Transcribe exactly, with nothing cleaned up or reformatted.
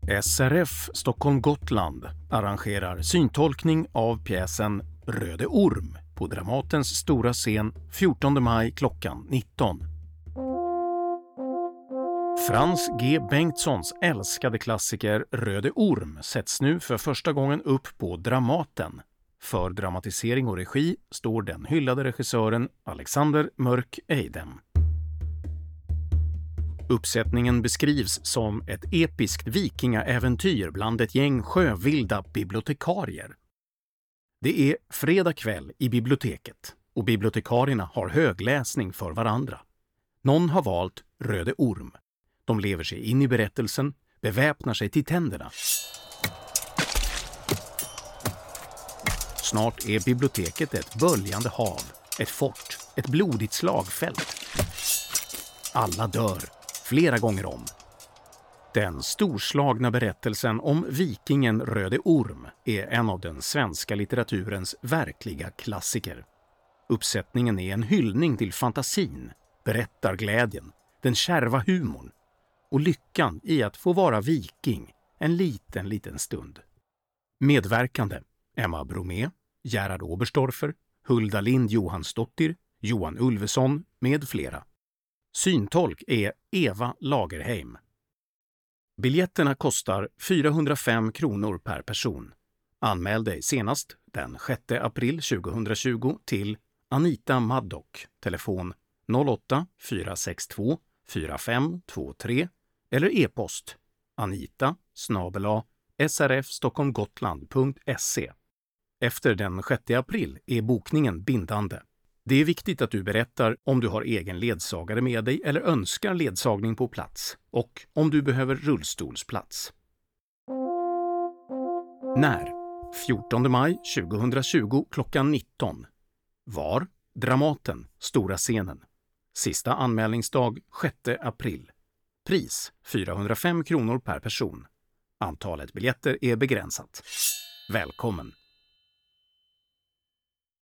S R F Stockholm Gotland arrangerar syntolkning av pjäsen Röde Orm på Dramatens stora scen fjortonde maj klockan nitton. Frans G. Bengtssons älskade klassiker Röde Orm sätts nu för första gången upp på Dramaten. För dramatisering och regi står den hyllade regissören Alexander Mörk Eidem. Uppsättningen beskrivs som ett episkt vikingaäventyr bland ett gäng sjövilda bibliotekarier. Det är fredag kväll i biblioteket och bibliotekarierna har högläsning för varandra. Någon har valt Röde Orm. De lever sig in i berättelsen, beväpnar sig till tänderna. Snart är biblioteket ett böljande hav, ett fort, ett blodigt slagfält. Alla dör, flera gånger om. Den storslagna berättelsen om vikingen Röde Orm är en av den svenska litteraturens verkliga klassiker. Uppsättningen är en hyllning till fantasin, berättarglädjen, den kärva humorn och lyckan i att få vara viking en liten, liten stund. Medverkande Emma Bromé, Gerhard Oberstdorfer, Hulda Lind Johansdottir, Johan Ulveson med flera. Syntolk är Eva Lagerheim. Biljetterna kostar fyrahundrafem kronor per person. Anmäl dig senast den sjätte april tjugohundratjugo till Anita Maddock, telefon noll åtta fyra sex två fyra fem två tre eller e-post anita snabel-a srfstockholmgotland punkt se. Efter den sjätte april är bokningen bindande. Det är viktigt att du berättar om du har egen ledsagare med dig eller önskar ledsagning på plats och om du behöver rullstolsplats. När? fjortonde maj tjugohundratjugo klockan nitton. Var? Dramaten, stora scenen. Sista anmälningsdag sjätte april. Pris fyrahundrafem kronor per person. Antalet biljetter är begränsat. Välkommen!